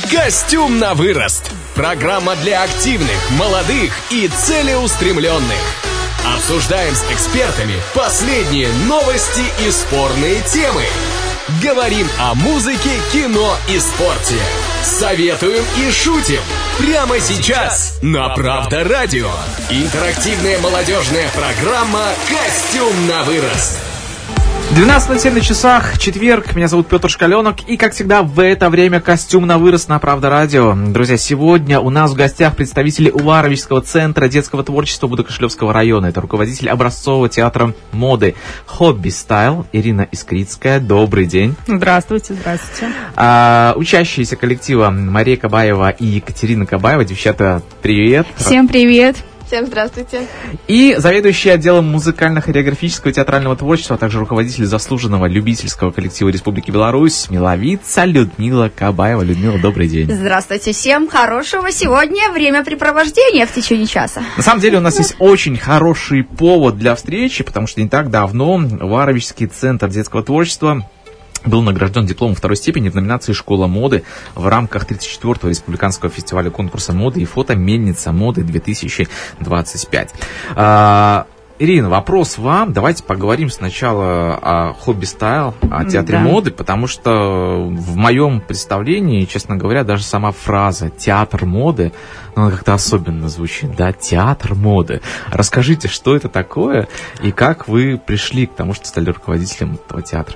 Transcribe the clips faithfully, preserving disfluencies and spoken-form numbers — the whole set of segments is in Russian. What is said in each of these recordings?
Костюм на вырост. Программа для активных, молодых и целеустремленных. Обсуждаем с экспертами последние новости и спорные темы. Говорим о музыке, кино и спорте. Советуем и шутим. Прямо сейчас на Правда Радио. Интерактивная молодежная программа «Костюм на вырост». двенадцать ноль семь на часах, четверг, меня зовут Петр Шкаленок, и, как всегда, в это время «Костюм на вырост» на Правда Радио. Друзья, сегодня у нас в гостях представители Уваровичского центра детского творчества Будокошлевского района. Это руководитель образцового театра моды «Хобби Стайл» Ирина Искрицкая. Добрый день. Здравствуйте, здравствуйте. А, учащиеся коллектива Мария Кабаева и Екатерина Кабаева. Девчата, привет. Всем привет. Всем здравствуйте. И заведующий отделом музыкально-хореографического и театрального творчества, а также руководитель заслуженного любительского коллектива Республики Беларусь, миловица Людмила Кабаева. Людмила, добрый день. Здравствуйте всем. Хорошего сегодня времяпрепровождения в течение часа. На самом деле у нас есть очень хороший повод для встречи, потому что не так давно Уваровичский центр детского творчества был награжден дипломом второй степени в номинации «Школа моды» в рамках тридцать четвёртого республиканского фестиваля конкурса моды и фото «Мельница моды-две тысячи двадцать пять». А, Ирина, вопрос вам. Давайте поговорим сначала о «Хобби Стайл», о театре да. моды, потому что в моем представлении, честно говоря, даже сама фраза «театр моды», ну, она как-то особенно звучит, да, театр моды. Расскажите, что это такое и как вы пришли к тому, что стали руководителем этого театра?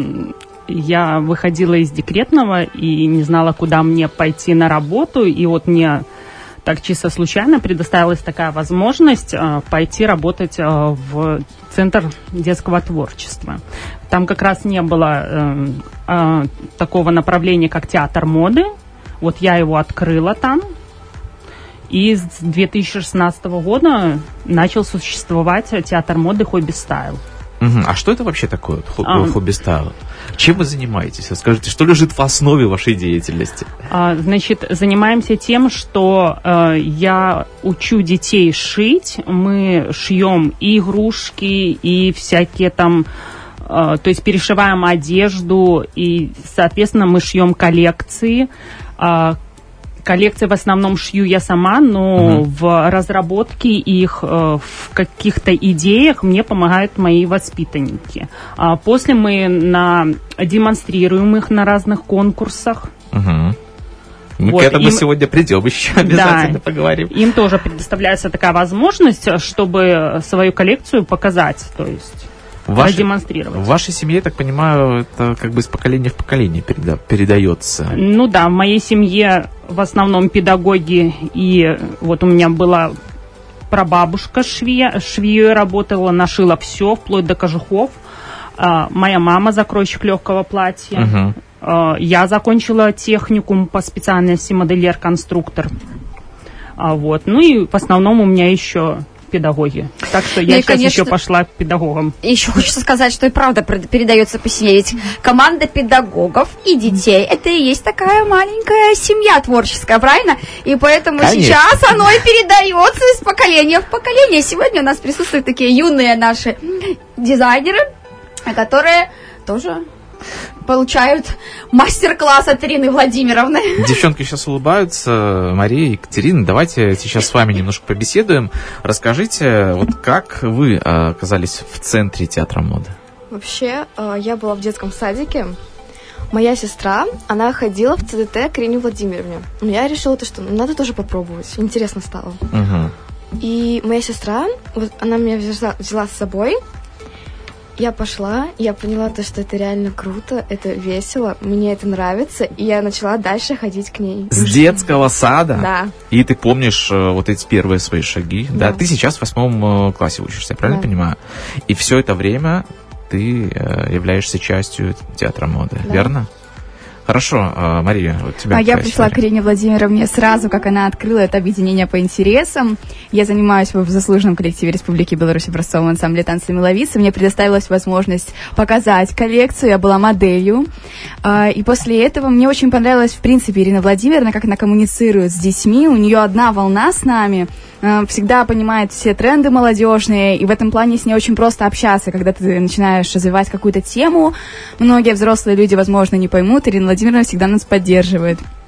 Я выходила из декретного и не знала, куда мне пойти на работу, и вот мне так чисто случайно предоставилась такая возможность э, пойти работать э, в Центр детского творчества. Там как раз не было э, э, такого направления, как театр моды. Вот я его открыла там. И с две тысячи шестнадцатого года начал существовать театр моды «Хобби Стайл». Угу. А что это вообще такое, хоб- а, «Хобби Стайл»? Чем вы занимаетесь? Скажите, что лежит в основе вашей деятельности? А, значит, занимаемся тем, что э, я учу детей шить. Мы шьем и игрушки, и всякие там... Э, то есть перешиваем одежду, и, соответственно, мы шьем коллекции. Э, Коллекции в основном шью я сама, но угу. в разработке их, в каких-то идеях мне помогают мои воспитанники. А после мы на, демонстрируем их на разных конкурсах. Угу. Мы вот, к этому им, сегодня придем еще, обязательно да, поговорим. Им тоже предоставляется такая возможность, чтобы свою коллекцию показать, то есть... Ваши, продемонстрировать. В вашей семье, я так понимаю, это как бы из поколения в поколение переда, передается. Ну да, в моей семье в основном педагоги, и вот у меня была прабабушка швея, швеей работала, нашила все, вплоть до кожухов. А, моя мама закройщик легкого платья. Угу. А, я закончила техникум по специальности модельер-конструктор. А, вот. Ну и в основном у меня еще... педагоги. Так что я ну, сейчас конечно, еще пошла к педагогам. Еще хочется сказать, что и правда передается по семье. Ведь команда педагогов и детей — это и есть такая маленькая семья творческая, правильно? И поэтому конечно. Сейчас оно и передается из поколения в поколение. Сегодня у нас присутствуют такие юные наши дизайнеры, которые тоже... получают мастер-класс от Ирины Владимировны. Девчонки сейчас улыбаются. Мария и Екатерина, давайте сейчас с вами немножко побеседуем. Расскажите, вот как вы оказались в центре театра моды? Вообще, я была в детском садике. Моя сестра, она ходила в ЦДТ к Ирине Владимировне. Но я решила, то, что надо тоже попробовать. Интересно стало. Угу. И моя сестра, вот она меня взяла, взяла с собой. Я пошла, я поняла то, что это реально круто, это весело, мне это нравится, и я начала дальше ходить к ней. С детского сада? Да. И ты помнишь вот эти первые свои шаги? Да. да? Ты сейчас в восьмом классе учишься, я правильно да. понимаю? И все это время ты являешься частью театра моды, да. верно? Хорошо, Мария, у тебя а я пришла история? К Ирине Владимировне сразу, как она открыла это объединение по интересам. Я занимаюсь в заслуженном коллективе Республики Беларусь образцовом ансамбле танца «Миловица». Мне предоставилась возможность показать коллекцию, я была моделью. И после этого мне очень понравилась, в принципе, Ирина Владимировна, как она коммуницирует с детьми. У нее одна волна с нами, всегда понимает все тренды молодежные, и в этом плане с ней очень просто общаться, когда ты начинаешь развивать какую-то тему. Многие взрослые люди, возможно, не поймут, Ирина Владимировна всегда нас поддерживает.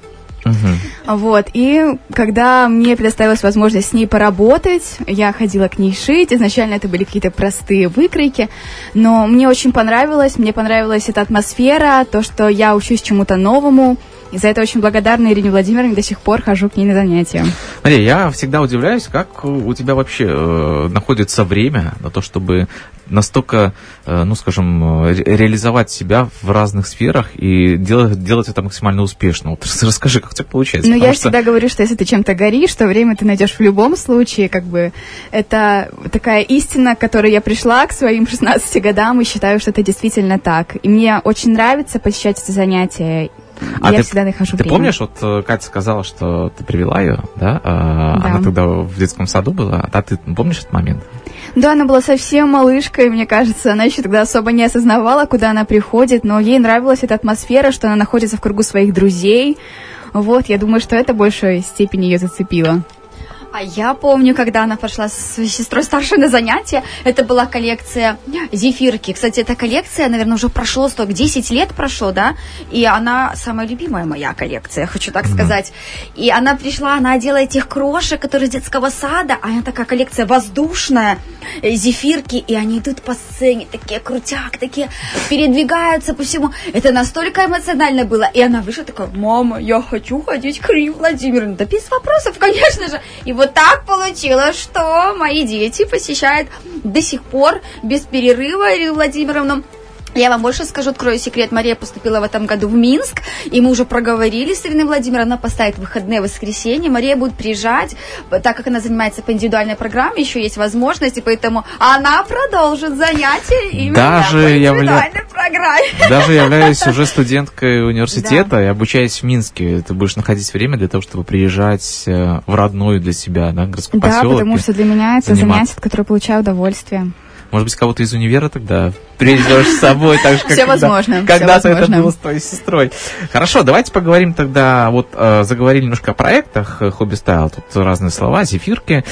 Угу. Вот, и когда мне предоставилась возможность с ней поработать, я ходила к ней шить. Изначально это были какие-то простые выкройки, но мне очень понравилось, мне понравилась эта атмосфера, то, что я учусь чему-то новому. И за это очень благодарна Ирине Владимировне, до сих пор хожу к ней на занятия. Мария, я всегда удивляюсь, как у тебя вообще э, находится время на то, чтобы настолько, э, ну, скажем, ре- реализовать себя в разных сферах и делать, делать это максимально успешно. Вот расскажи, как у тебя получается. Ну, я что... всегда говорю, что если ты чем-то горишь, то время ты найдешь в любом случае, как бы, это такая истина, к которой я пришла к своим шестнадцати годам, и считаю, что это действительно так. И мне очень нравится посещать эти занятия. А я ты, всегда нахожу ты время. помнишь, вот Катя сказала, что ты привела ее, да? А, да? Она тогда в детском саду была. А ты помнишь этот момент? Да, она была совсем малышкой, мне кажется. Она еще тогда особо не осознавала, куда она приходит, но ей нравилась эта атмосфера, что она находится в кругу своих друзей. Вот, я думаю, что это в большей степени ее зацепило. А я помню, когда она пошла с сестрой старшей на занятия, это была коллекция зефирки. Кстати, эта коллекция, наверное, уже прошло столько, десять лет прошло, да? И она самая любимая моя коллекция, хочу так mm-hmm. сказать. И она пришла, она одела этих крошек, которые из детского сада, а она такая коллекция воздушная, зефирки, и они идут по сцене, такие крутяк, такие передвигаются по всему. Это настолько эмоционально было. И она вышла такая: мама, я хочу ходить к Ирине Владимировне. Да без вопросов, конечно же. И вот Вот так получилось, что мои дети посещают до сих пор без перерыва Ирину Владимировну. Я вам больше скажу, открою секрет. Мария поступила в этом году в Минск, и мы уже проговорили с Ириной Владимировной, она поставит выходные в воскресенье. Мария будет приезжать, так как она занимается по индивидуальной программе, еще есть возможность, и поэтому она продолжит занятия именно Даже по явля... индивидуальной программе. Даже являюсь уже студенткой университета, да. И обучаясь в Минске, ты будешь находить время для того, чтобы приезжать в родной для себя, да, городской да, поселок. Да, потому что для меня это заниматься. занятие, от которого получаю удовольствие. Может быть, кого-то из универа тогда привезешь с собой, так же, как все возможно, когда-то это было с твоей сестрой. Хорошо, давайте поговорим тогда, вот э, заговорили немножко о проектах Хобби Стайл, тут разные слова, зефирки.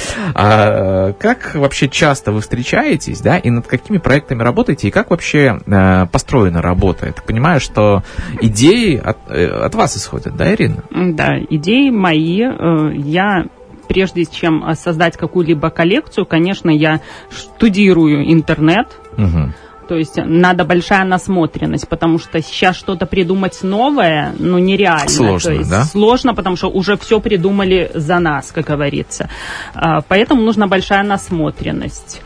А, как вообще часто вы встречаетесь, да, и над какими проектами работаете, и как вообще э, построена работа? Я так понимаю, что идеи от, э, от вас исходят, да, Ирина? Да, идеи мои, э, я... Прежде чем создать какую-либо коллекцию, конечно, я штудирую интернет. Угу. То есть надо большая насмотренность, потому что сейчас что-то придумать новое, ну, нереально. Сложно, То есть да? Сложно, потому что уже все придумали за нас, как говорится. Поэтому нужна большая насмотренность.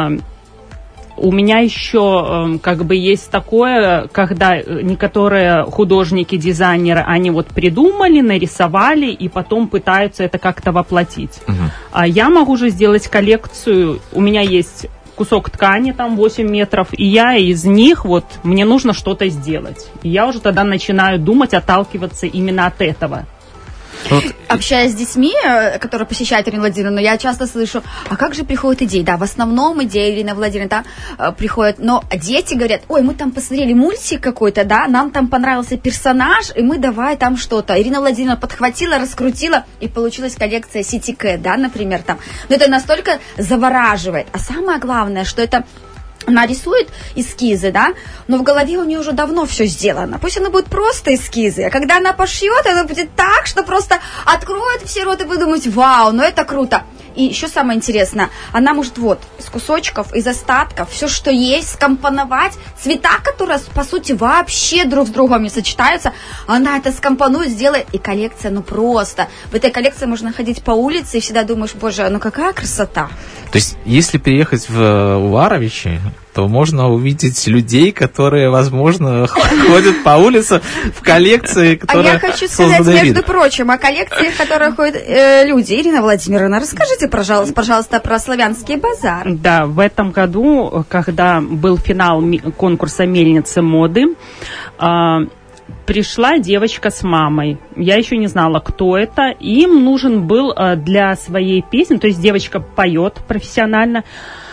У меня еще как бы есть такое, когда некоторые художники, дизайнеры, они вот придумали, нарисовали и потом пытаются это как-то воплотить. Uh-huh. А я могу же сделать коллекцию, у меня есть кусок ткани, там восемь метров, и я из них, вот, мне нужно что-то сделать. И я уже тогда начинаю думать, отталкиваться именно от этого. Вот. Общаясь с детьми, которые посещают Ирину Владимировну, я часто слышу: а как же приходят идеи? Да, в основном идеи Ирины Владимировны, да, приходят, но дети говорят: ой, мы там посмотрели мультик какой-то, да, нам там понравился персонаж, и мы давай там что-то. Ирина Владимировна подхватила, раскрутила, и получилась коллекция City Cat, да, например, там. Но это настолько завораживает. А самое главное, что это... Она рисует эскизы, да, но в голове у нее уже давно все сделано. Пусть она будет просто эскизы, а когда она пошьет, она будет так, что просто откроет все рот и будет думать: вау, ну это круто. И еще самое интересное, она может вот из кусочков, из остатков, все, что есть, скомпоновать цвета, которые, по сути, вообще друг с другом не сочетаются. Она это скомпонует, сделает, и коллекция, ну просто. В этой коллекции можно ходить по улице и всегда думаешь: боже, ну какая красота. То есть, если приехать в Уваровичи, то можно увидеть людей, которые, возможно, ходят по улице в коллекции, которые... А я хочу сказать, между прочим, о коллекциях, в которые ходят э, люди. Ирина Владимировна, расскажите, пожалуйста, пожалуйста, про славянский базар. Да, в этом году, когда был финал конкурса «Мельницы моды», э, пришла девочка с мамой. Я еще не знала, кто это. Им нужен был э, для своей песни, то есть девочка поет профессионально,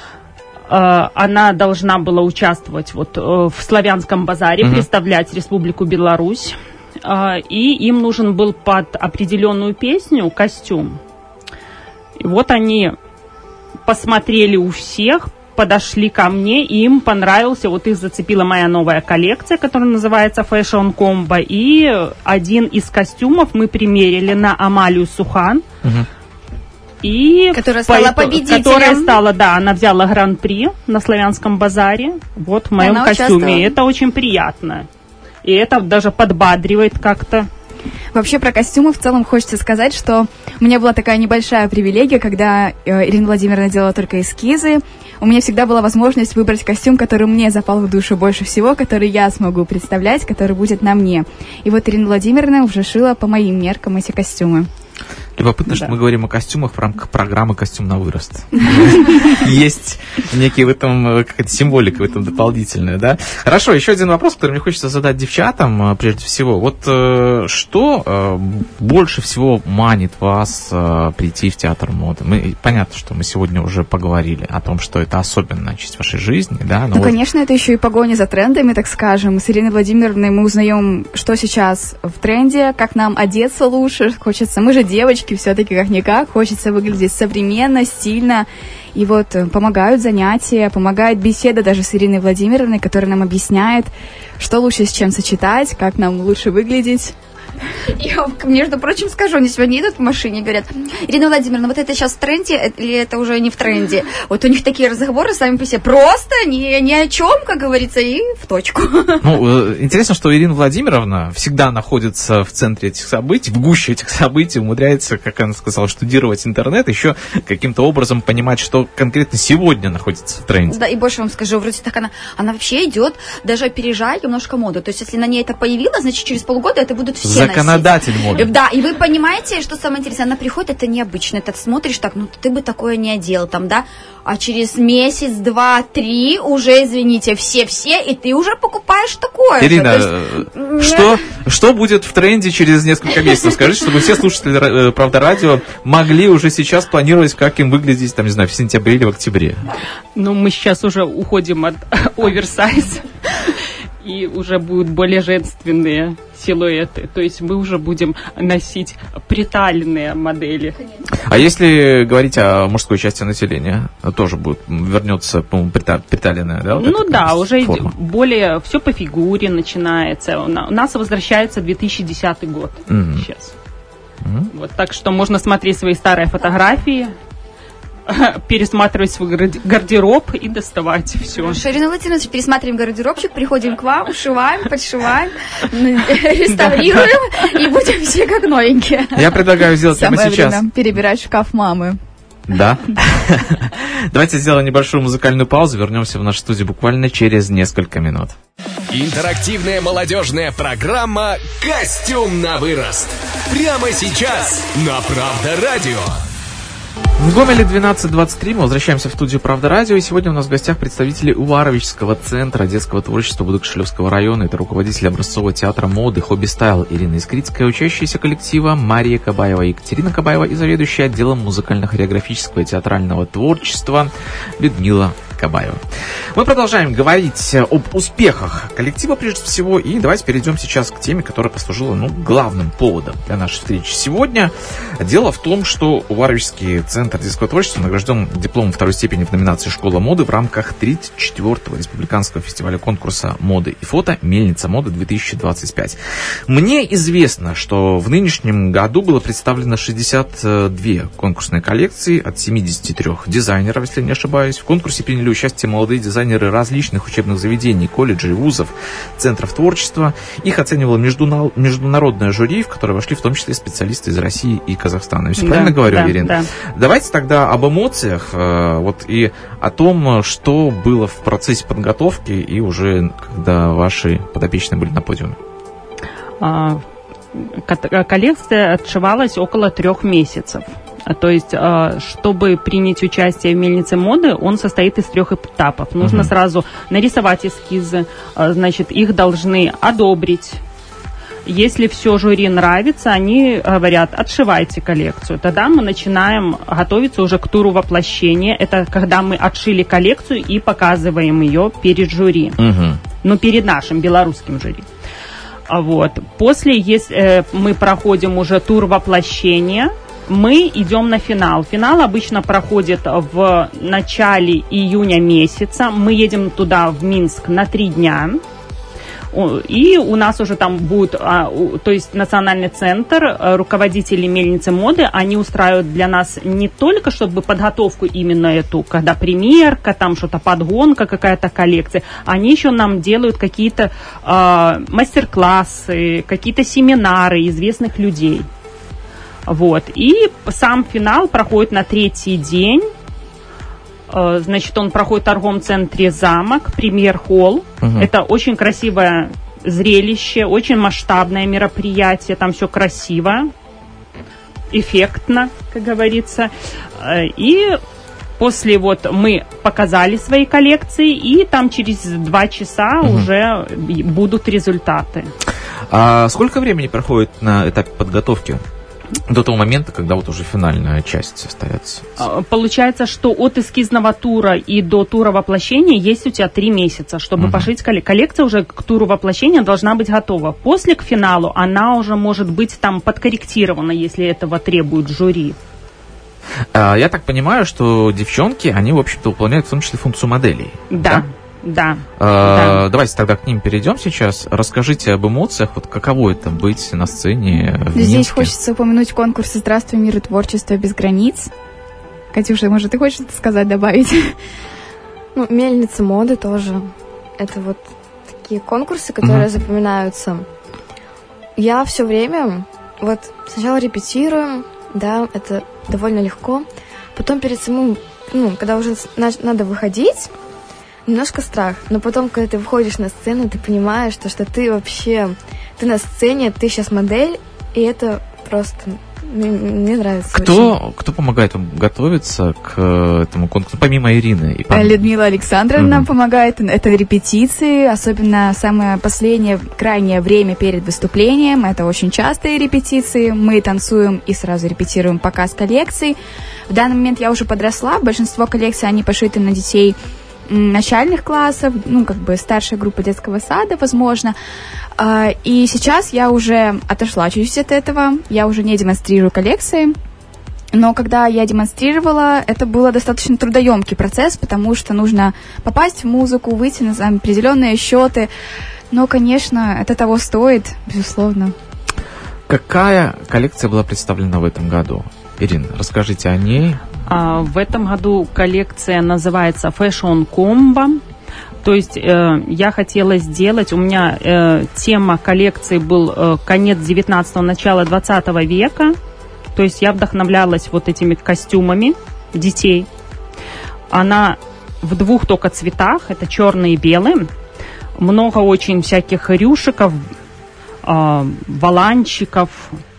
она должна была участвовать вот в славянском базаре, uh-huh. представлять Республику Беларусь. И им нужен был под определенную песню костюм. И вот они посмотрели у всех, подошли ко мне, и им понравился, вот их зацепила моя новая коллекция, которая называется Fashion Combo, и один из костюмов мы примерили на Амалию Сухан. Угу. И которая стала по, победителем. Которая стала, да, она взяла гран-при на Славянском базаре, вот в моем она костюме. Участвовала. Это очень приятно. И это даже подбадривает как-то. Вообще про костюмы в целом хочется сказать, что у меня была такая небольшая привилегия, когда э, Ирина Владимировна делала только эскизы. У меня всегда была возможность выбрать костюм, который мне запал в душу больше всего, который я смогу представлять, который будет на мне. И вот Ирина Владимировна уже шила по моим меркам эти костюмы. Любопытно, да. что мы говорим о костюмах в рамках программы «Костюм на вырост». Есть некий в этом, какая-то символика в этом дополнительная, да? Хорошо, еще один вопрос, который мне хочется задать девчатам, прежде всего. Вот что больше всего манит вас прийти в театр моды? Мы, понятно, что мы сегодня уже поговорили о том, что это особенная часть вашей жизни, да? Ну, вот... конечно, это еще и погоня за трендами, так скажем. С Ириной Владимировной мы узнаем, что сейчас в тренде, как нам одеться лучше, хочется. Мы же девочки, все-таки как-никак, хочется выглядеть современно, стильно. И вот помогают занятия, помогает беседа даже с Ириной Владимировной, которая нам объясняет, что лучше с чем сочетать, как нам лучше выглядеть. Я, между прочим, скажу, они сегодня едут в машине и говорят: Ирина Владимировна, вот это сейчас в тренде или это уже не в тренде? Вот у них такие разговоры сами по себе просто ни, ни о чем, как говорится, и в точку. Ну, интересно, что Ирина Владимировна всегда находится в центре этих событий, в гуще этих событий, умудряется, как она сказала, штудировать интернет, еще каким-то образом понимать, что конкретно сегодня находится в тренде. Да, и больше вам скажу, вроде так она, она вообще идет, даже опережая немножко моду. То есть, если на ней это появилось, значит, через полгода это будут все законодатель моды. Да, и вы понимаете, что самое интересное, она приходит, это необычно, ты смотришь так, ну ты бы такое не одел там, да, а через месяц, два, три уже, извините, все-все, и ты уже покупаешь такое. Ирина, же. Есть... что, что будет в тренде через несколько месяцев? Скажите, чтобы все слушатели «Правда радио» могли уже сейчас планировать, как им выглядеть, там, не знаю, в сентябре или в октябре. Ну, мы сейчас уже уходим от оверсайз. И уже будут более женственные силуэты. То есть мы уже будем носить приталенные модели. А если говорить о мужской части населения, тоже будет, вернется, по-моему, приталенная, да? Вот ну да, форма. Уже более, все по фигуре начинается. У нас возвращается две тысячи десятый год mm-hmm. сейчас. Mm-hmm. Вот, так что можно смотреть свои старые фотографии, пересматривать свой гардероб и доставать все. Ирина Владимировна, пересматриваем гардеробчик, приходим к вам, ушиваем, подшиваем, реставрируем и будем все как новенькие. Я предлагаю сделать прямо сейчас. Самое время перебирать шкаф мамы. Да? Давайте сделаем небольшую музыкальную паузу, вернемся в нашу студию буквально через несколько минут. Интерактивная молодежная программа «Костюм на вырост». Прямо сейчас на Правда радио. В Гомеле двенадцать двадцать три, мы возвращаемся в студию «Правда радио», и сегодня у нас в гостях представители Уваровического центра детского творчества Будокошелевского района. Это руководитель образцового театра моды «Хобби Стайл» Ирина Искрицкая, учащаяся коллектива Мария Кабаева, Екатерина Кабаева и заведующая отделом музыкально-хореографического и театрального творчества Людмила Кабаева. Мы продолжаем говорить об успехах коллектива прежде всего, и давайте перейдем сейчас к теме, которая послужила ну, главным поводом для нашей встречи сегодня. Дело в том, что Уваровический центр детского творчества награжден дипломом второй степени в номинации «Школа моды» в рамках тридцать четвёртого республиканского фестиваля конкурса моды и фото «Мельница моды две тысячи двадцать пять». Мне известно, что в нынешнем году было представлено шестьдесят две конкурсные коллекции от семидесяти трёх дизайнеров, если не ошибаюсь. В конкурсе приняли участие молодые дизайнеры различных учебных заведений, колледжей, вузов, центров творчества. Их оценивало международное жюри, в которое вошли в том числе специалисты из России и Казахстана. Я все да, правильно говорю, да, Ирина? Да. Давайте тогда об эмоциях вот, и о том, что было в процессе подготовки и уже когда ваши подопечные были на подиуме. А, коллекция отшивалась около трех месяцев. То есть, чтобы принять участие в «Мельнице моды», он состоит из трех этапов. Нужно uh-huh. сразу нарисовать эскизы, значит, их должны одобрить. Если все жюри нравится, они говорят: отшивайте коллекцию. Тогда мы начинаем готовиться уже к туру воплощения. Это когда мы отшили коллекцию и показываем ее перед жюри. Uh-huh. Ну, перед нашим белорусским жюри. Вот. После, если мы проходим уже тур воплощения, мы идем на финал. Финал обычно проходит в начале июня месяца. Мы едем туда, в Минск, на три дня. И у нас уже там будет, то есть национальный центр, руководители мельницы моды, они устраивают для нас не только, чтобы подготовку именно эту, когда примерка, там что-то подгонка, какая-то коллекция, они еще нам делают какие-то э, мастер-классы, какие-то семинары известных людей. Вот. И сам финал проходит на третий день. Значит, он проходит в торговом центре «Замок», премьер-холл. Угу. Это очень красивое зрелище, очень масштабное мероприятие. Там все красиво, эффектно, как говорится. И после вот мы показали свои коллекции, и там через два часа угу. уже будут результаты. А сколько времени проходит на этапе подготовки? До того момента, когда вот уже финальная часть остается. Получается, что от эскизного тура и до тура воплощения есть у тебя три месяца, чтобы uh-huh. пошить коллекцию. Коллекция уже к туру воплощения должна быть готова. После, к финалу, она уже может быть там подкорректирована, если этого требует жюри. Я так понимаю, что девчонки, они, в общем-то, выполняют в том числе функцию моделей. Да. да? Да, а, да. Давайте тогда к ним перейдем сейчас. Расскажите об эмоциях, вот каково это быть на сцене в Здесь Минске? Хочется упомянуть конкурс «Здравствуй, мир и творчество без границ». Катюша, может, ты хочешь что-то сказать, добавить? Ну, мельница моды тоже. Это вот такие конкурсы, которые mm-hmm. запоминаются. Я все время, вот сначала репетирую, да, это довольно легко. Потом перед самым, ну, когда уже надо выходить, немножко страх, но потом, когда ты выходишь на сцену, ты понимаешь, что, что ты вообще, ты на сцене, ты сейчас модель, и это просто, мне, мне нравится. Кто, очень. кто помогает вам готовиться к этому конкурсу, помимо Ирины? И помимо... Людмила Александровна mm-hmm. нам помогает, это репетиции, особенно самое последнее, крайнее время перед выступлением, это очень частые репетиции, мы танцуем и сразу репетируем показ коллекций. В данный момент я уже подросла, большинство коллекций, они пошиты на детей начальных классов, ну, как бы старшая группа детского сада, возможно. И сейчас я уже отошла чуть-чуть от этого, я уже не демонстрирую коллекции, но когда я демонстрировала, это был достаточно трудоемкий процесс, потому что нужно попасть в музыку, выйти на определенные счеты, но, конечно, это того стоит, безусловно. Какая коллекция была представлена в этом году? Ирина, расскажите о ней. А, в этом году коллекция называется Fashion Combo. То есть э, я хотела сделать, у меня э, тема коллекции был э, конец девятнадцатого, начало двадцатого века. То есть я вдохновлялась вот этими костюмами детей. Она в двух только цветах, это черный и белый. Много очень всяких рюшиков, э, воланчиков.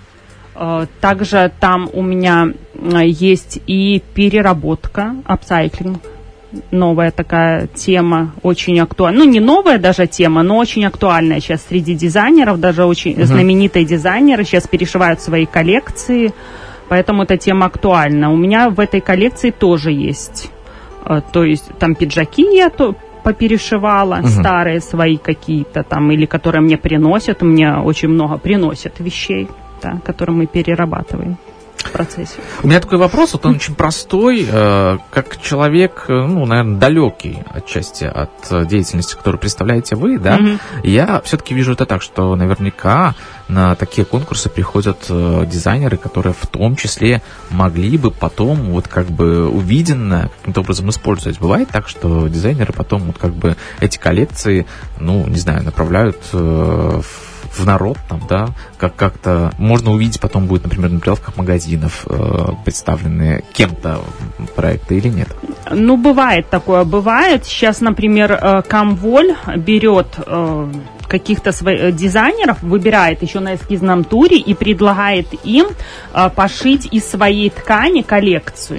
Также там у меня есть и переработка, апсайклинг, новая такая тема, очень актуальная. Ну, не новая даже тема, но очень актуальная сейчас среди дизайнеров, даже очень uh-huh. знаменитые дизайнеры сейчас перешивают свои коллекции, поэтому эта тема актуальна. У меня в этой коллекции тоже есть, то есть там пиджаки я то поперешивала, uh-huh. старые свои какие-то там, или которые мне приносят, мне очень много приносят вещей. Да, который мы перерабатываем в процессе. У меня такой вопрос, вот он очень простой, э, как человек, ну, наверное, далекий отчасти от деятельности, которую представляете вы, да, mm-hmm. я все-таки вижу это так, что наверняка на такие конкурсы приходят э, дизайнеры, которые в том числе могли бы потом вот как бы увиденное каким-то образом использовать. Бывает так, что дизайнеры потом вот как бы эти коллекции, ну, не знаю, направляют э, в в народ, там, да, как как-то можно увидеть, потом будет, например, на прилавках магазинов э, представлены кем-то проекты или нет? Ну, бывает такое, бывает. Сейчас, например, Комволь берет э, каких-то своих дизайнеров, выбирает еще на эскизном туре и предлагает им э, пошить из своей ткани коллекцию.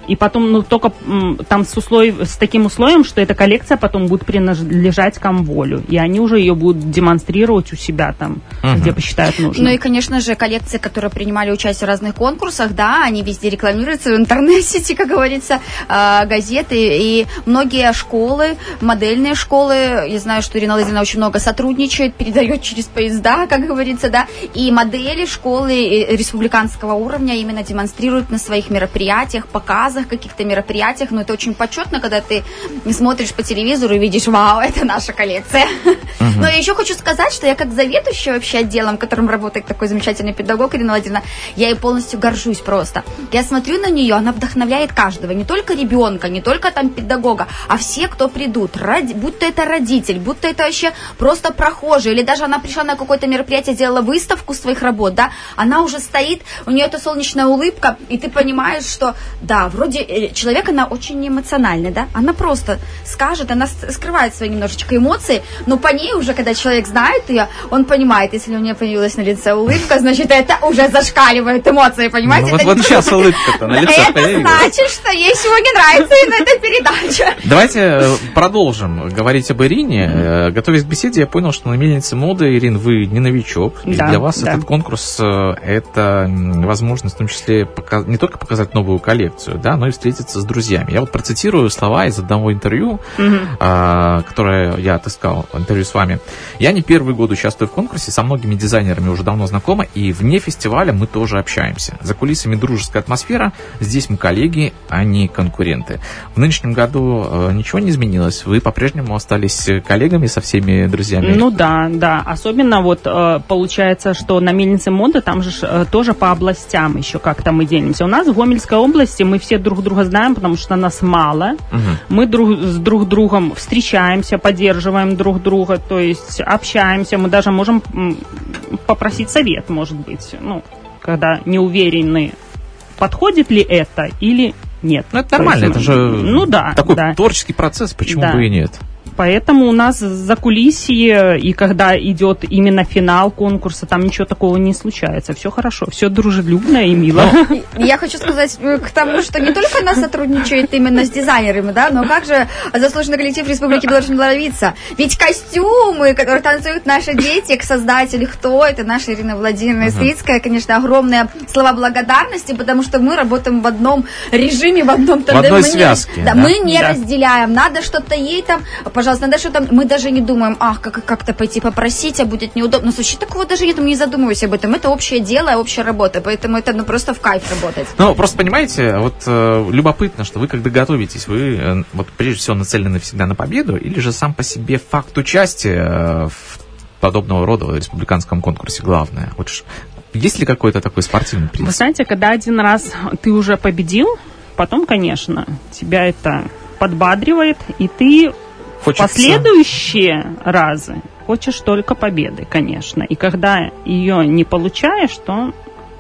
И потом, ну, только м, там с, условием, с таким условием, что эта коллекция потом будет принадлежать Комволю. И они уже ее будут демонстрировать у себя там, uh-huh. где посчитают нужным. Ну и, конечно же, коллекции, которые принимали участие в разных конкурсах, да, они везде рекламируются в интернете, как говорится, э, газеты. И многие школы, модельные школы, я знаю, что Ирина Владимировна очень много сотрудничает, передает через поезда, как говорится, да, и модели школы республиканского уровня именно демонстрируют на своих мероприятиях, показывают каких-то мероприятиях, но это очень почетно, когда ты смотришь по телевизору и видишь, вау, это наша коллекция. Uh-huh. Но я еще хочу сказать, что я как заведующая вообще отделом, в котором работает такой замечательный педагог Ирина Владимировна, я ей полностью горжусь просто. Я смотрю на нее, она вдохновляет каждого, не только ребенка, не только там педагога, а все, кто придут, ради, будь то это родитель, будь то это вообще просто прохожий, или даже она пришла на какое-то мероприятие, делала выставку своих работ, да, она уже стоит, у нее эта солнечная улыбка, и ты понимаешь, что да, вроде человек, она очень эмоциональная, да, она просто скажет, она скрывает свои немножечко эмоции, но по ней уже, когда человек знает ее, он понимает, если у нее появилась на лице улыбка, значит, это уже зашкаливает эмоции, понимаете? Ну, вот, вот сейчас улыбка-то на лице это появилась. Значит, что ей сегодня нравится именно эта передача. Давайте продолжим говорить об Ирине. Готовясь к беседе, я понял, что на мельнице моды, Ирин, вы не новичок, и да, для вас да. этот конкурс — это возможность в том числе показ... не только показать новую коллекцию, да, но и встретиться с друзьями. Я вот процитирую слова из одного интервью, угу. а, которое я отыскал, интервью с вами. «Я не первый год участвую в конкурсе, со многими дизайнерами уже давно знакома, и вне фестиваля мы тоже общаемся. За кулисами дружеская атмосфера, здесь мы коллеги, а не конкуренты. В нынешнем году э, ничего не изменилось, вы по-прежнему остались коллегами со всеми друзьями?» Ну да, да, особенно вот э, получается, что на мельнице моды там же э, тоже по областям еще как-то мы делимся. У нас в Гомельской области мы все друг друга знаем, потому что нас мало. Угу. Мы друг с друг другом встречаемся, поддерживаем друг друга, то есть общаемся. Мы даже можем попросить совет, может быть, ну, когда не уверены, подходит ли это или нет. Ну, это нормально, есть, это же ну, да, такой да. творческий процесс, почему да. бы и нет. Поэтому у нас закулисье, и когда идет именно финал конкурса, там ничего такого не случается. Все хорошо, все дружелюбно и мило. Но... Я хочу сказать к тому, что не только она сотрудничает именно с дизайнерами, да, но как же заслуженный коллектив Республики Беларусь Миловица. Ведь костюмы, которые танцуют наши дети, их создатели, кто это? Наша Ирина Владимировна Исвицкая, конечно, огромные слова благодарности, потому что мы работаем в одном режиме, в одном тандеме. В одной связке. Да, да? Мы не да. разделяем. Надо что-то ей там... Пожалуйста, надо что-то... Мы даже не думаем, ах, как- как-то пойти попросить, а будет неудобно. Но, слушай, такого даже нет, мы не задумывайся об этом. Это общее дело, общая работа, поэтому это ну, просто в кайф работать. Ну, просто понимаете, вот э, любопытно, что вы, когда готовитесь, вы э, вот прежде всего нацелены всегда на победу, или же сам по себе факт участия э, в подобного рода в республиканском конкурсе главное? Вот ш... есть ли какой-то такой спортивный принцип? Вы знаете, когда один раз ты уже победил, потом, конечно, тебя это подбадривает, и ты... Хочется. Последующие разы хочешь только победы, конечно. И когда ее не получаешь, то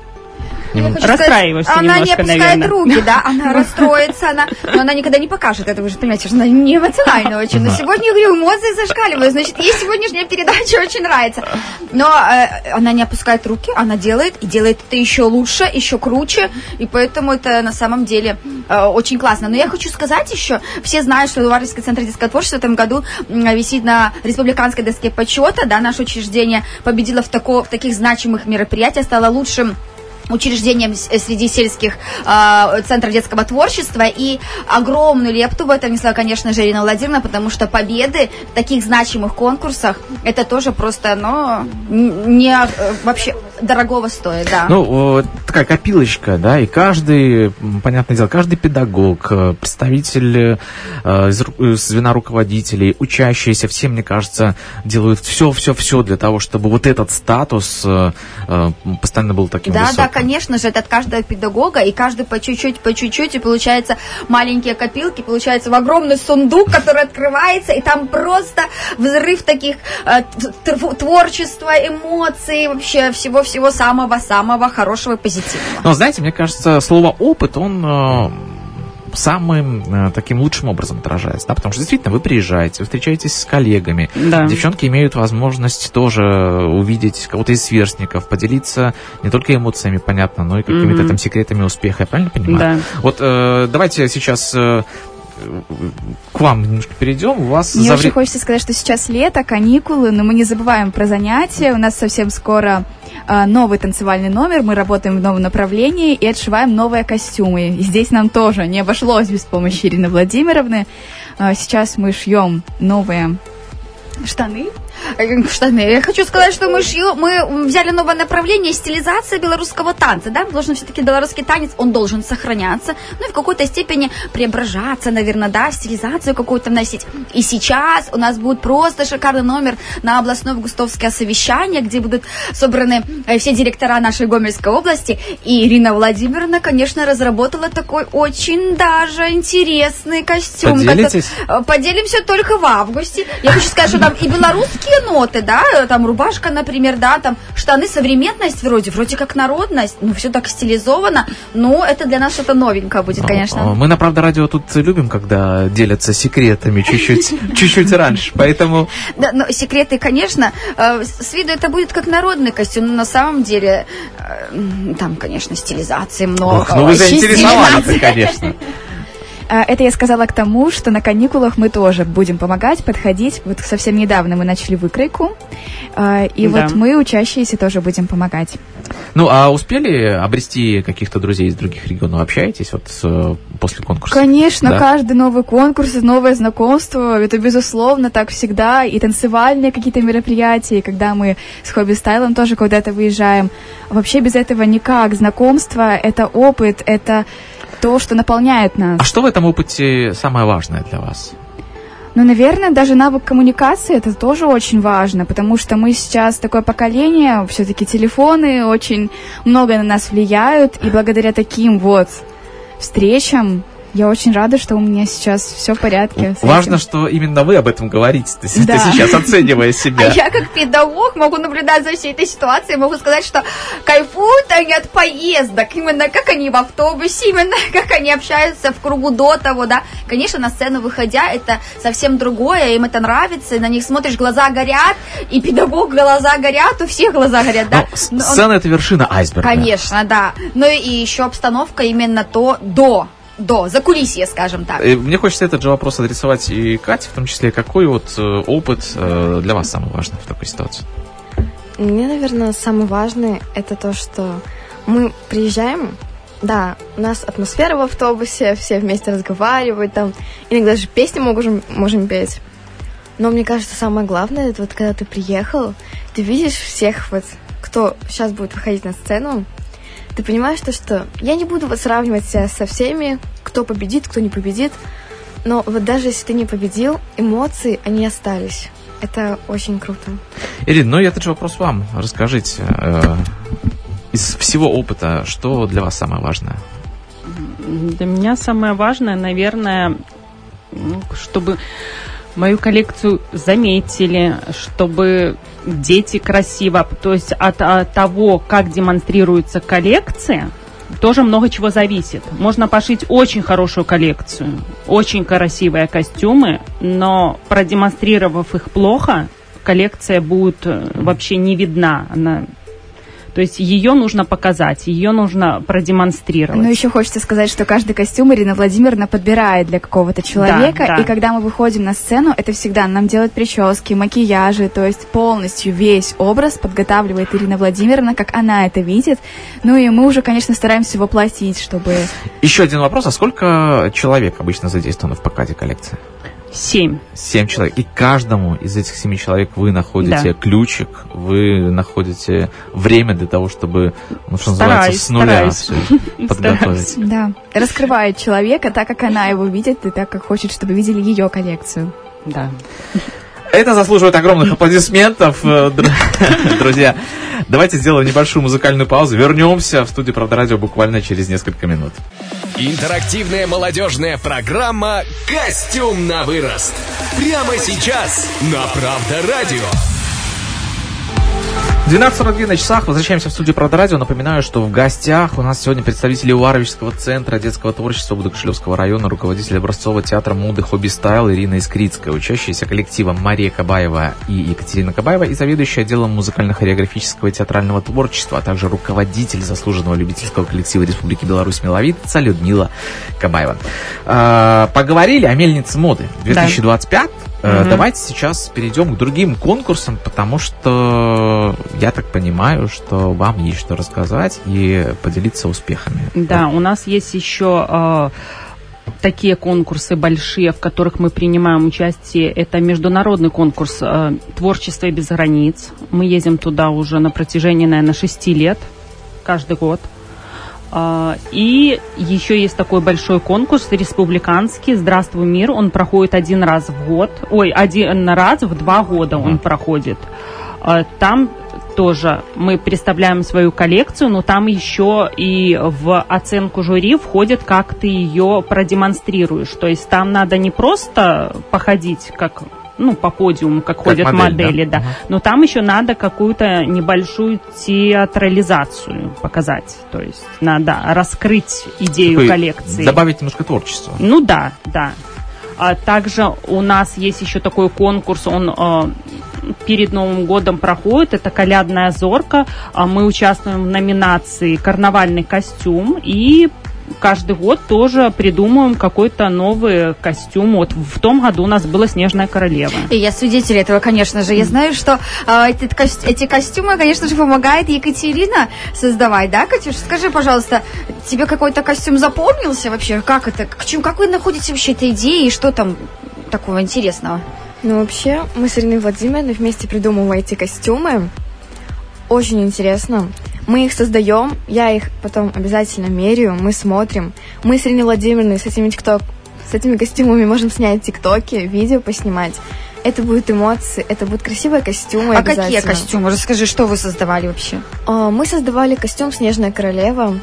расстраиваешься сказать, немножко, она не опускает наверное. руки, да, она расстроится, она, но она никогда не покажет это, вы же понимаете, что она не эмоциональна очень. Но сегодня, я говорю, эмоции зашкаливают, значит, ей сегодняшняя передача очень нравится. Но э, она не опускает руки, она делает, и делает это еще лучше, еще круче, и поэтому это на самом деле э, очень классно. Но я хочу сказать еще, все знают, что Варварский центр детского творчества в этом году висит на республиканской доске почета, да, наше учреждение победило в, тако, в таких значимых мероприятиях, стало лучшим учреждением среди сельских э, центров детского творчества, и огромную лепту в это внесла, конечно же, Ирина Владимировна, потому что победы в таких значимых конкурсах это тоже просто, ну, не вообще дорогого стоит, да. Ну, такая копилочка, да, и каждый, понятное дело, каждый педагог, представитель э, звена руководителей, учащиеся, все, мне кажется, делают все-все-все для того, чтобы вот этот статус э, постоянно был таким да, высоким. Да, конечно же, это от каждого педагога, и каждый по чуть-чуть, по чуть-чуть, и получается маленькие копилки, получается в огромный сундук, который открывается, и там просто взрыв таких э, творчества, эмоций, вообще всего-всего самого-самого хорошего и позитивного. Но, знаете, мне кажется, слово «опыт», он... Э, самым э, таким лучшим образом отражается, да, потому что действительно вы приезжаете, вы встречаетесь с коллегами, да. Девчонки имеют возможность тоже увидеть кого-то из сверстников, поделиться не только эмоциями, понятно, но и какими-то mm-hmm. там секретами успеха, я правильно понимаю? Да. Вот э, давайте сейчас... Э, к вам немножко перейдем. У вас Мне за... очень хочется сказать, что сейчас лето, каникулы, но мы не забываем про занятия. У нас совсем скоро э, новый танцевальный номер. Мы работаем в новом направлении и отшиваем новые костюмы. И здесь нам тоже не обошлось без помощи Ирины Владимировны. Э, сейчас мы шьем новые штаны. Штаны. Я хочу сказать, что мы шьем, мы взяли новое направление, стилизация белорусского танца, да, должен все-таки белорусский танец, он должен сохраняться, ну и в какой-то степени преображаться, наверное, да, стилизацию какую-то вносить. И сейчас у нас будет просто шикарный номер на областное августовское совещание, где будут собраны все директора нашей Гомельской области, и Ирина Владимировна, конечно, разработала такой очень даже интересный костюм. Поделитесь? Поделимся только в августе. Я хочу сказать, что там и белорусские ноты, да, там рубашка, например, да, там штаны, современность вроде, вроде как народность, ну, все так стилизовано, но это для нас что-то новенькое будет, конечно. Мы на Правда Радио тут любим, когда делятся секретами чуть-чуть, чуть-чуть раньше, поэтому... Да, но секреты, конечно, с виду это будет как народный костюм, но на самом деле там, конечно, стилизации много. Ох, ну вы заинтересовали-то, конечно. Это я сказала к тому, что на каникулах мы тоже будем помогать, подходить. Вот совсем недавно мы начали выкройку, и да. вот мы, учащиеся, тоже будем помогать. Ну, а успели обрести каких-то друзей из других регионов? Общаетесь вот с, после конкурса? Конечно, да? Каждый новый конкурс, новое знакомство, это безусловно так всегда. И танцевальные какие-то мероприятия, и когда мы с хобби-стайлом тоже куда-то выезжаем. Вообще без этого никак. Знакомство — это опыт, это... то, что наполняет нас. А что в этом опыте самое важное для вас? Ну, наверное, даже навык коммуникации — это тоже очень важно, потому что мы сейчас такое поколение, все-таки телефоны очень много на нас влияют, и благодаря таким вот встречам я очень рада, что у меня сейчас все в порядке. Важно, что именно вы об этом говорите, ты, да. ты сейчас оценивая себя. А я как педагог могу наблюдать за всей этой ситуацией, могу сказать, что кайфуют они от поездок, именно как они в автобусе, именно как они общаются в кругу до того, да. Конечно, на сцену выходя, это совсем другое, им это нравится, на них смотришь, глаза горят, и педагог, глаза горят, у всех глаза горят, да. Но сцена — это вершина айсберга. Конечно, да. Ну и еще обстановка именно то до. До, закулисье, скажем так. Мне хочется этот же вопрос адресовать и Кате, в том числе, какой вот опыт для вас самый важный в такой ситуации? Мне, наверное, самый важный это то, что мы приезжаем, да, у нас атмосфера в автобусе, все вместе разговаривают, там, иногда же песни можем, можем петь. Но мне кажется, самое главное, это вот когда ты приехал, ты видишь всех вот, кто сейчас будет выходить на сцену, ты понимаешь, то, что я не буду вот сравнивать себя со всеми, кто победит, кто не победит, но вот даже если ты не победил, эмоции, они остались. Это очень круто. Ирина, ну и этот же вопрос вам. Расскажите, э, из всего опыта, что для вас самое важное? Для меня самое важное, наверное, чтобы мою коллекцию заметили, чтобы дети красиво, то есть от, от того, как демонстрируется коллекция, тоже много чего зависит. Можно пошить очень хорошую коллекцию, очень красивые костюмы, но продемонстрировав их плохо, коллекция будет вообще не видна. Она... То есть ее нужно показать, ее нужно продемонстрировать. Но еще хочется сказать, что каждый костюм Ирина Владимировна подбирает для какого-то человека. Да, да. И когда мы выходим на сцену, это всегда нам делают прически, макияжи, то есть полностью весь образ подготавливает Ирина Владимировна, как она это видит. Ну и мы уже, конечно, стараемся воплотить, чтобы... Еще один вопрос. А сколько человек обычно задействовано в покаде коллекции? Семь. Семь человек. И каждому из этих семи человек вы находите да. ключик, вы находите время для того, чтобы, ну, что стараюсь, называется, с нуля все подготовить. Да. Раскрывает человека так, как она его видит, и так, как хочет, чтобы видели ее коллекцию. Да. Это заслуживает огромных аплодисментов, друзья. Давайте сделаем небольшую музыкальную паузу. Вернемся в студию Правда Радио буквально через несколько минут. Интерактивная молодежная программа «Костюм на вырост». Прямо сейчас на Правда Радио. двенадцать сорок два на часах. Возвращаемся в студию «Правда радио». Напоминаю, что в гостях у нас сегодня представители Уваровического центра детского творчества Будокошелевского района, руководитель образцового театра моды «Хобби Стайл» Ирина Искрицкая, учащиеся коллектива Мария Кабаева и Екатерина Кабаева и заведующая отделом музыкально-хореографического и театрального творчества, а также руководитель заслуженного любительского коллектива Республики Беларусь «Миловидца» Людмила Кабаева. А, поговорили о мельнице моды две тысячи двадцать пять. Mm-hmm. Давайте сейчас перейдем к другим конкурсам, потому что я так понимаю, что вам есть что рассказать и поделиться успехами. Да, у нас есть еще э, такие конкурсы большие, в которых мы принимаем участие. Это международный конкурс э, «Творчество без границ». Мы ездим туда уже на протяжении, наверное, шести лет, каждый год. И еще есть такой большой конкурс республиканский «Здравствуй, мир». Он проходит один раз в год. Ой, один раз в два года он проходит. Там тоже мы представляем свою коллекцию, но там еще и в оценку жюри входит, как ты ее продемонстрируешь. То есть там надо не просто походить, как... ну, по подиуму, как, как ходят модель, модели, да. да. Uh-huh. Но там еще надо какую-то небольшую театрализацию показать. То есть надо раскрыть идею Такой коллекции. Добавить немножко творчества. Ну да, да. А также у нас есть еще такой конкурс, он э, перед Новым годом проходит, это «Колядная зорка». А мы участвуем в номинации «Карнавальный костюм» и каждый год тоже придумываем какой-то новый костюм. Вот в том году у нас была «Снежная королева». И я свидетель этого, конечно же. Я знаю, что э, эти, эти костюмы, конечно же, помогает Екатерина создавать, да, Катюш? Скажи, пожалуйста, тебе какой-то костюм запомнился вообще? Как это? К чему, как вы находите вообще этой идеи и что там такого интересного? Ну, вообще, мы с Ириной Владимировной вместе придумываем эти костюмы. Очень интересно. Мы их создаем, я их потом обязательно меряю, мы смотрим. Мы с Ириной Владимировной с этими, тикток, с этими костюмами можем снять тиктоки, видео поснимать. Это будут эмоции, это будут красивые костюмы. А какие костюмы? Расскажи, что вы создавали вообще? Мы создавали костюм «Снежная королева».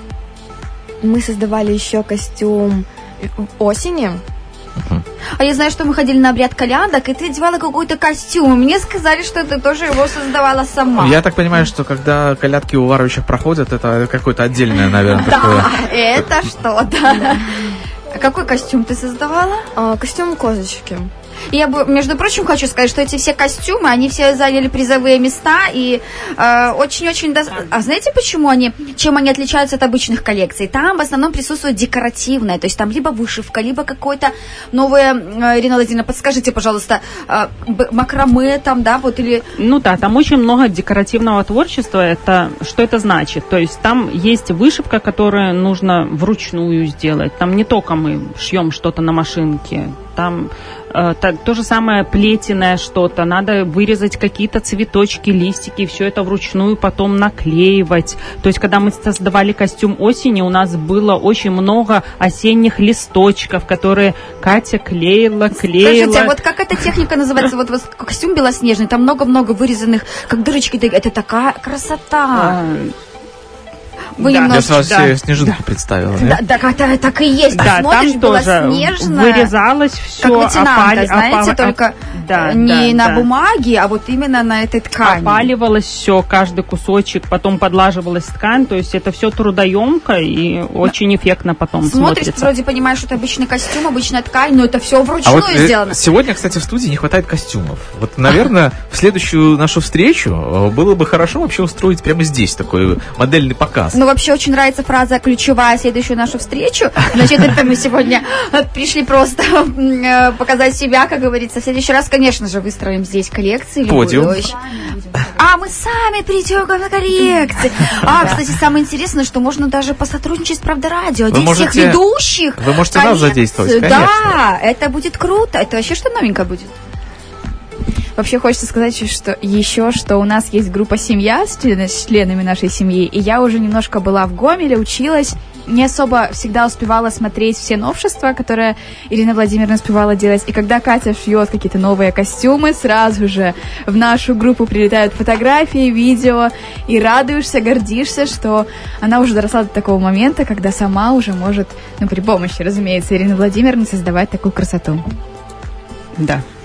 Мы создавали еще костюм осени. Uh-huh. А я знаю, что мы ходили на обряд колядок, и ты одевала какой-то костюм. Мне сказали, что ты тоже его создавала сама. Я так понимаю, что когда колядки у Уваровичах проходят, это какое-то отдельное, наверное, такое... Да, это что-то. А какой костюм ты создавала? Костюм козочки. Я, между прочим, хочу сказать, что эти все костюмы, они все заняли призовые места и э, очень-очень... До... А знаете, почему они, чем они отличаются от обычных коллекций? Там в основном присутствует декоративное, то есть там либо вышивка, либо какое-то новое... Э, Ирина Владимировна, подскажите, пожалуйста, э, макраме там, да, вот или... Ну да, там очень много декоративного творчества. Это, что это значит? То есть там есть вышивка, которую нужно вручную сделать. Там не только мы шьем что-то на машинке, там... То, то же самое плетеное что-то, надо вырезать какие-то цветочки, листики, все это вручную потом наклеивать. То есть, когда мы создавали костюм осени, у нас было очень много осенних листочков, которые Катя клеила, клеила. Скажите, а вот как эта техника называется? Вот, вот костюм белоснежный, там много-много вырезанных, как дырочки, это такая красота. Вы да. Я сразу да. себе снежинку да. представила. Да, да, да, так, так и есть. Да, смотришь, там тоже вырезалось все. Как лейтенанта, знаете, опа- только да, не да, на да. бумаге, а вот именно на этой ткани. Опаливалось все, каждый кусочек, потом подлаживалась ткань, то есть это все трудоемко и очень эффектно потом смотришь, смотрится. Вроде понимаешь, что это обычный костюм, обычная ткань, но это все вручную а вот сделано. Сегодня, кстати, в студии не хватает костюмов. Вот, наверное, в следующую нашу встречу было бы хорошо вообще устроить прямо здесь такой модельный показ. Ну, вообще очень нравится фраза ключевая следующую нашу встречу. Значит, это мы сегодня пришли просто показать себя, как говорится. В следующий раз, конечно же, выстроим здесь коллекции. Подиум. А, мы сами придем на коллекции. А, кстати, самое интересное, что можно даже посотрудничать с «Правда радио». Одеть можете, всех ведущих. Вы можете нас задействовать, конечно. Да, это будет круто. Это вообще что новенькое будет? Вообще хочется сказать, что еще, что у нас есть группа «Семья» с членами нашей семьи, и я уже немножко была в Гомеле, училась, не особо всегда успевала смотреть все новшества, которые Ирина Владимировна успевала делать, и когда Катя шьет какие-то новые костюмы, сразу же в нашу группу прилетают фотографии, видео, и радуешься, гордишься, что она уже доросла до такого момента, когда сама уже может, ну, при помощи, разумеется, Ирины Владимировны создавать такую красоту. Да.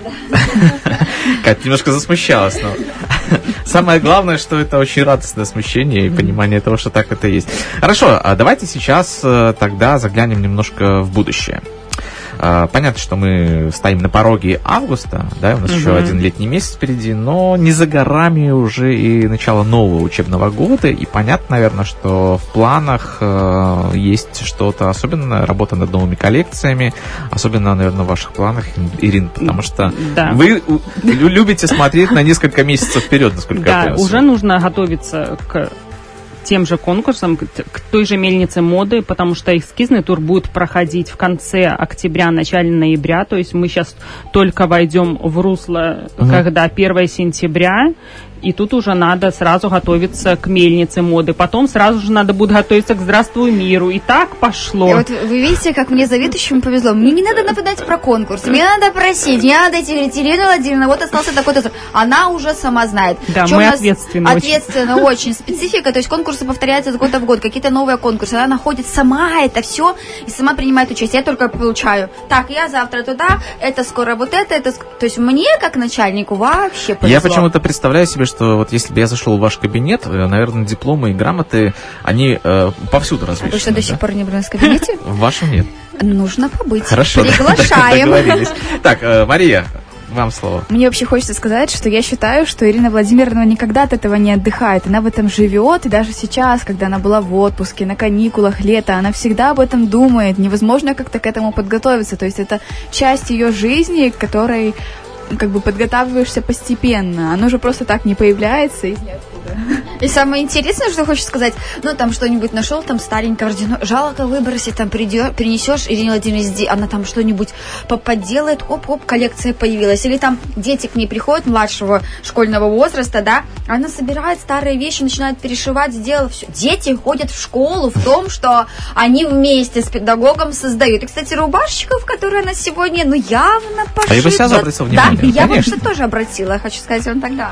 Катя немножко засмущалась, но самое главное, что это очень радостное смущение и понимание того, что так это есть. Хорошо, а давайте сейчас тогда заглянем немножко в будущее. Понятно, что мы стоим на пороге августа, да, у нас угу. еще один летний месяц впереди, но не за горами уже и начало нового учебного года, и понятно, наверное, что в планах э, есть что-то, особенно работа над новыми коллекциями, особенно, наверное, в ваших планах, Ирина, потому что да. вы любите смотреть на несколько месяцев вперед, насколько да, я понимаю. Да, уже нужно готовиться к тем же конкурсам, к той же мельнице моды, потому что эскизный тур будет проходить в конце октября, начале ноября, то есть мы сейчас только войдем в русло, угу. когда первое сентября, и тут уже надо сразу готовиться к мельнице моды. Потом сразу же надо будет готовиться к «Здравствуй миру». И так пошло. И вот вы видите, как мне заведующему повезло. Мне не надо нападать про конкурс. Мне надо просить. Мне надо идти говорить: Ирина Владимировна, вот остался такой-то. Она уже сама знает. Да, мы ответственны очень. Ответственно очень. Специфика. То есть конкурсы повторяются с года в год. Какие-то новые конкурсы. Она находит сама это все и сама принимает участие. Я только получаю. Так, я завтра туда, это скоро вот это. это ск... То есть мне, как начальнику, вообще повезло. Я почему-то представляю себе, что вот если бы я зашел в ваш кабинет, наверное, дипломы и грамоты, они э, повсюду развешаны. Вы что, до да? сих пор не были у нас в кабинете? В вашем нет. Нужно побыть. Хорошо. Приглашаем. Договорились. Так, Мария, вам слово. Мне вообще хочется сказать, что я считаю, что Ирина Владимировна никогда от этого не отдыхает. Она в этом живет, и даже сейчас, когда она была в отпуске, на каникулах, лето, она всегда об этом думает. Невозможно как-то к этому подготовиться. То есть это часть ее жизни, к которой как бы подготавливаешься постепенно. Оно же просто так не появляется из ниоткуда. И самое интересное, что хочу сказать, ну, там что-нибудь нашел, там старенькое, жалко выбросить, там придё, принесешь Ирине Владимировне, она там что-нибудь подделает, оп-оп, коллекция появилась. Или там дети к ней приходят младшего школьного возраста, да, она собирает старые вещи, начинает перешивать, сделав все. Дети ходят в школу в том, что они вместе с педагогом создают. И, кстати, рубашечков, которые она сегодня, ну, явно пошита. А я бы сейчас обратил внимание. Да, я вообще тоже обратила, я хочу сказать вам тогда.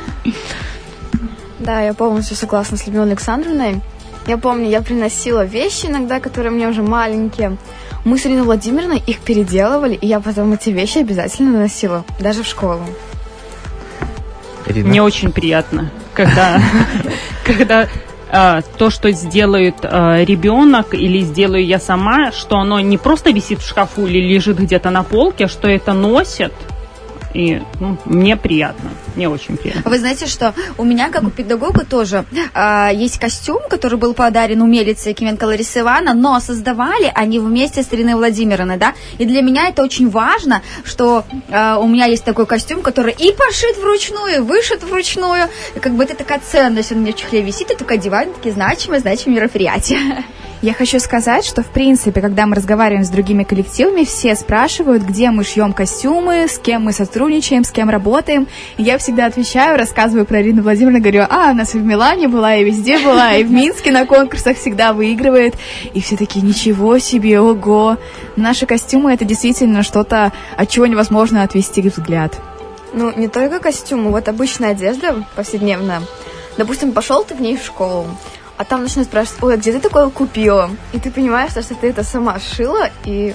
Да, я полностью согласна с Людмилой Александровной. Я помню, я приносила вещи иногда, которые у меня уже маленькие. Мы с Ириной Владимировной их переделывали, и я потом эти вещи обязательно носила, даже в школу. Ирина? Мне очень приятно, когда, когда э, то, что сделает э, ребенок или сделаю я сама, что оно не просто висит в шкафу или лежит где-то на полке, что это носят. И ну, мне приятно, мне очень приятно. Вы знаете, что у меня, как у педагога, тоже э, есть костюм, который был подарен умелице Кименко Ларисы Ивановны, но создавали они вместе с Ириной Владимировной, да, и для меня это очень важно, что э, у меня есть такой костюм, который и пошит вручную, и вышит вручную, и как бы это такая ценность, он у меня в чехле висит, и только одеваю на такие значимые, значимые мероприятия. Я хочу сказать, что, в принципе, когда мы разговариваем с другими коллективами, все спрашивают, где мы шьем костюмы, с кем мы сотрудничаем, с кем работаем. И я всегда отвечаю, рассказываю про Ирину Владимировну, говорю: а, у нас и в Милане была, и везде была, и в Минске на конкурсах всегда выигрывает. И все такие: ничего себе, ого. Наши костюмы — это действительно что-то, от чего невозможно отвести взгляд. Ну, не только костюмы, вот обычная одежда повседневная. Допустим, пошел ты в ней в школу, а там начинают спрашивать: ой, а где ты такое купила? И ты понимаешь, что ты это сама шила, и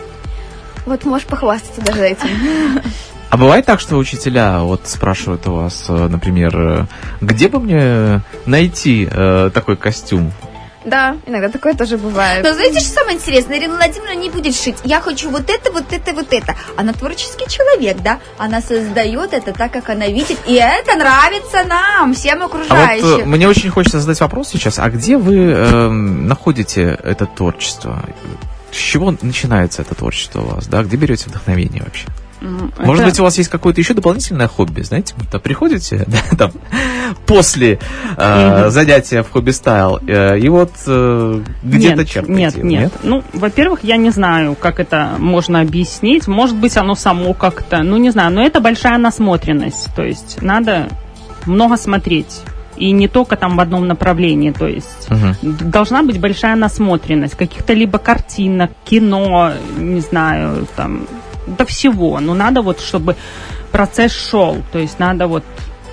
вот можешь похвастаться даже этим. А бывает так, что учителя вот спрашивают у вас, например, где бы мне найти э, такой костюм? Да, иногда такое тоже бывает. Но знаете, что самое интересное? Ирина Владимировна не будет шить. Я хочу вот это, вот это, вот это. Она творческий человек, да? Она создает это так, как она видит. И это нравится нам, всем окружающим. А вот мне очень хочется задать вопрос сейчас. А где вы э, находите это творчество? С чего начинается это творчество у вас? Да? Где берете вдохновение вообще? Это... Может быть, у вас есть какое-то еще дополнительное хобби, знаете? Вы приходите да, там, после э, mm-hmm. занятия в хобби-стайл, э, и вот э, где-то нет, черпаете. Нет, нет, нет. Ну, во-первых, я не знаю, как это можно объяснить. Может быть, оно само как-то, ну, не знаю. Но это большая насмотренность. То есть надо много смотреть. И не только там в одном направлении. То есть uh-huh. должна быть большая насмотренность каких-то либо картинок, кино, не знаю, там... до всего, но надо вот, чтобы процесс шел, то есть надо вот...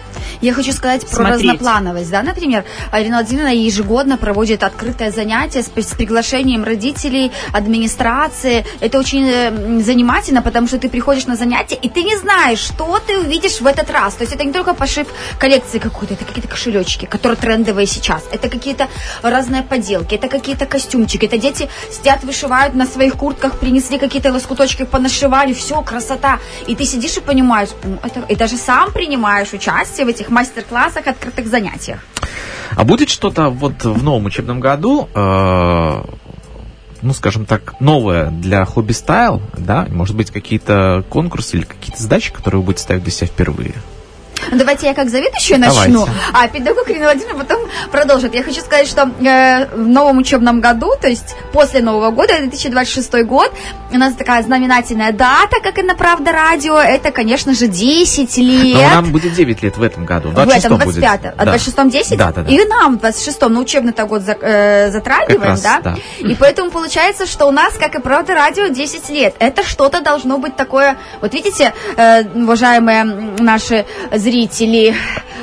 Я хочу сказать про смотреть. разноплановость, да, например, Ирина Владимировна ежегодно проводит открытое занятие с, с приглашением родителей, администрации. Это очень занимательно, потому что ты приходишь на занятие, и ты не знаешь, что ты увидишь в этот раз. То есть это не только пошив коллекции какой-то, это какие-то кошелечки, которые трендовые сейчас, это какие-то разные поделки, это какие-то костюмчики, это дети сидят, вышивают на своих куртках, принесли какие-то лоскуточки, понашивали, все, красота. И ты сидишь и понимаешь, это, и даже сам принимаешь участие в этих мастер-классах, открытых занятиях. А будет что-то вот в новом учебном году, э, ну, скажем так, новое для Хобби Стайл, да? Может быть, какие-то конкурсы или какие-то задачи, которые вы будете ставить для себя впервые? Давайте я как заведующая начну, Давайте. а педагог Ирина Владимировна потом продолжит. Я хочу сказать, что э, в новом учебном году, то есть после Нового года, две тысячи двадцать шестой год, у нас такая знаменательная дата, как и на Правда Радио, это, конечно же, десять лет. Но нам будет девять лет в этом году, в двадцать шестом двадцать пятом, а в двадцать шестом десять? Да, да, да. И нам в двадцать шестом, ну, учебный-то год за, э, затрагиваем, раз, да? да? И поэтому получается, что у нас, как и Правда Радио, десять лет. Это что-то должно быть такое, вот видите, э, уважаемые наши зрители, Зрители.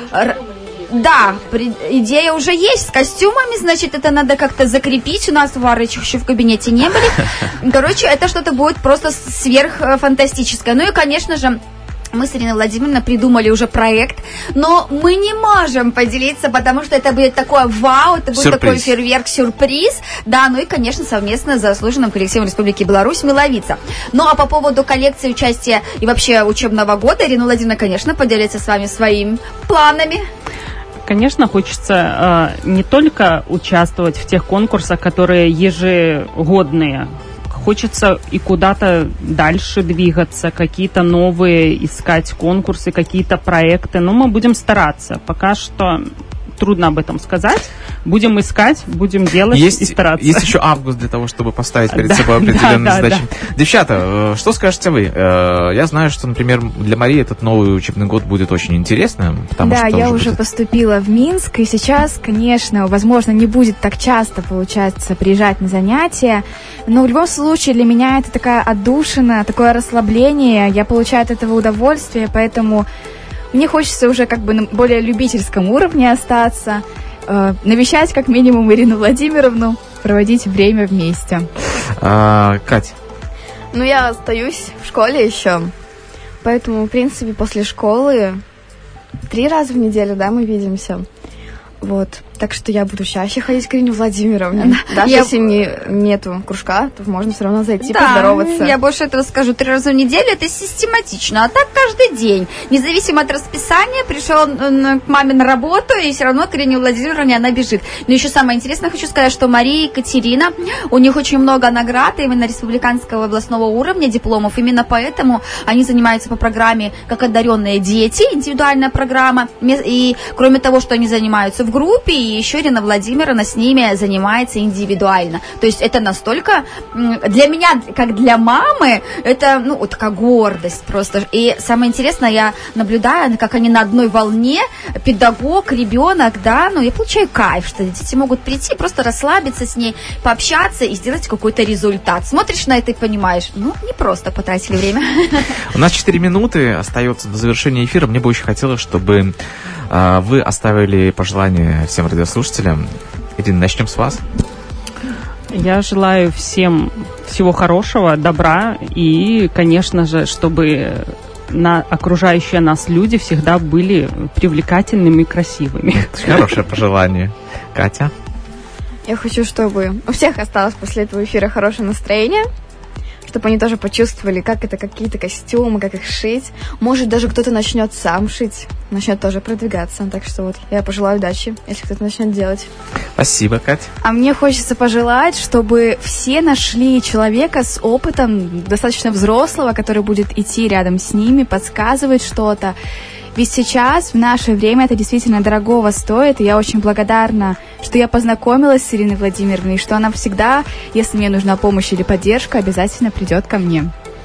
Да, идея уже есть с костюмами, значит, это надо как-то закрепить. У нас Вары еще в кабинете не были. Короче, это что-то будет просто сверхфантастическое. Ну и, конечно же, мы с Ириной Владимировной придумали уже проект, но мы не можем поделиться, потому что это будет такое вау, это будет сюрприз. Такой фейерверк, сюрприз, да, ну и, конечно, совместно с заслуженным коллективом Республики Беларусь «Миловица». Ну, а по поводу коллекции, участия и вообще учебного года, Ирина Владимировна, конечно, поделится с вами своими планами. Конечно, хочется э, не только участвовать в тех конкурсах, которые ежегодные. Хочется и куда-то дальше двигаться, какие-то новые искать конкурсы, какие-то проекты. Но мы будем стараться. Пока что трудно об этом сказать. Будем искать, будем делать есть, и стараться. Есть еще август для того, чтобы поставить перед да, собой определенные да, задачи. Да, да. Девчата, что скажете вы? Я знаю, что, например, для Марии этот новый учебный год будет очень интересным. Потому да, что я уже уже будет... поступила в Минск, и сейчас, конечно, возможно, не будет так часто получаться приезжать на занятия, но в любом случае для меня это такая отдушина, такое расслабление, я получаю от этого удовольствие, поэтому мне хочется уже как бы на более любительском уровне остаться, э, навещать как минимум Ирину Владимировну, проводить время вместе. А, Кать? Ну, я остаюсь в школе еще, поэтому, в принципе, после школы три раза в неделю, да, мы видимся. Вот, так что я буду чаще ходить к Ирине Владимировне. Даже я... если не, нету кружка, то можно все равно зайти, да, поздороваться. Я больше этого скажу. Три раза в неделю это систематично, а так каждый день. Независимо от расписания, пришел к маме на работу, и все равно к Ирине Владимировне она бежит. Но еще самое интересное, хочу сказать, что Мария и Екатерина, у них очень много наград, именно республиканского областного уровня, дипломов. Именно поэтому они занимаются по программе «Как одаренные дети», индивидуальная программа. И кроме того, что они занимаются в группе, и еще Ирина Владимировна с ними занимается индивидуально. То есть это настолько для меня, как для мамы, это, ну, вот такая гордость просто. И самое интересное, я наблюдаю, как они на одной волне, педагог, ребенок, да, ну, я получаю кайф, что дети могут прийти, просто расслабиться с ней, пообщаться и сделать какой-то результат. Смотришь на это и понимаешь, ну, не просто потратили время. У нас четыре минуты остается до завершения эфира. Мне бы очень хотелось, чтобы э, вы оставили пожелания всем радиослушателям. Ирина, начнем с вас. Я желаю всем всего хорошего, добра и, конечно же, чтобы на окружающие нас люди всегда были привлекательными и красивыми. Хорошее пожелание. Катя? Я хочу, чтобы у всех осталось после этого эфира хорошее настроение, чтобы они тоже почувствовали, как это какие-то костюмы, как их шить. Может, даже кто-то начнет сам шить, начнет тоже продвигаться. Так что вот я пожелаю удачи, если кто-то начнет делать. Спасибо, Кать. А мне хочется пожелать, чтобы все нашли человека с опытом, достаточно взрослого, который будет идти рядом с ними, подсказывать что-то. Ведь сейчас, в наше время, это действительно дорогого стоит, и я очень благодарна, что я познакомилась с Ириной Владимировной, и что она всегда, если мне нужна помощь или поддержка, обязательно придет ко мне.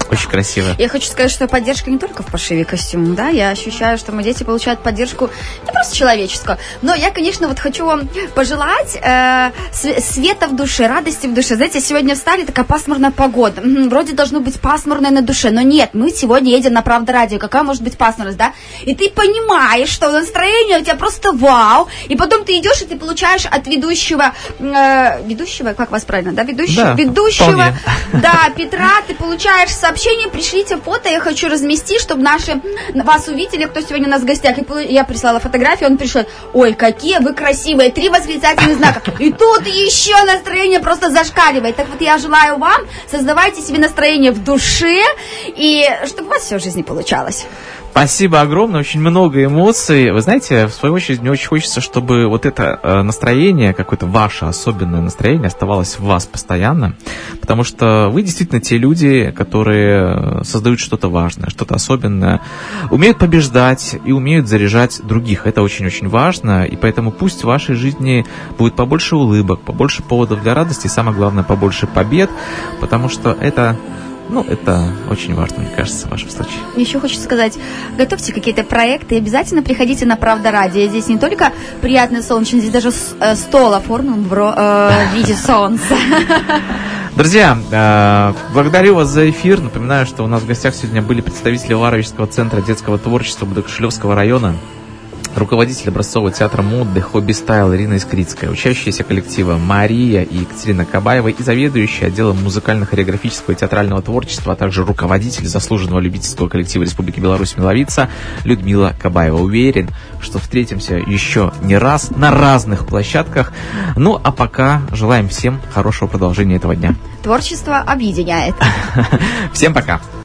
Очень красиво. Я хочу сказать, что поддержка не только в пошиве костюма, да, я ощущаю, что мои дети получают поддержку не просто человеческую, но я, конечно, вот хочу вам пожелать э, света в душе, радости в душе. Знаете, сегодня встали, такая пасмурная погода, вроде должно быть пасмурное на душе, но нет, мы сегодня едем на Правда радио, какая может быть пасмурность, да? И ты понимаешь, что настроение у тебя просто вау, и потом ты идешь, и ты получаешь от ведущего, э, ведущего, как вас правильно, да, ведущего, да, ведущего, вполне. да, Петра, ты получаешь сообщение, пришлите фото, я хочу разместить, чтобы наши вас увидели, кто сегодня у нас в гостях. И я прислала фотографию, он пришел, ой, какие вы красивые, три восклицательных знака. И тут еще настроение просто зашкаливает. Так вот, я желаю вам, создавайте себе настроение в душе, и чтобы у вас все в жизни получалось. Спасибо огромное, очень много эмоций. Вы знаете, в свою очередь, мне очень хочется, чтобы вот это э, настроение, какое-то ваше особенное настроение оставалось в вас постоянно, потому что вы действительно те люди, которые создают что-то важное, что-то особенное, умеют побеждать и умеют заряжать других. Это очень-очень важно, и поэтому пусть в вашей жизни будет побольше улыбок, побольше поводов для радости, и самое главное, побольше побед, потому что это... Ну, это очень важно, мне кажется, в вашем случае. Еще хочу сказать, готовьте какие-то проекты, обязательно приходите на Правда радио. Здесь не только приятный солнечный, здесь даже стол оформлен в, э, в виде солнца. Друзья, э, благодарю вас за эфир. Напоминаю, что у нас в гостях сегодня были представители Варовичского центра детского творчества Бодокошелевского района, руководитель образцового театра моды «Хобби Стайл» Ирина Искрицкая, учащиеся коллектива Мария и Екатерина Кабаева и заведующая отделом музыкально-хореографического и театрального творчества, а также руководитель заслуженного любительского коллектива Республики Беларусь «Миловица» Людмила Кабаева. Уверен, что встретимся еще не раз на разных площадках. Ну, а пока желаем всем хорошего продолжения этого дня. Творчество объединяет. Всем пока.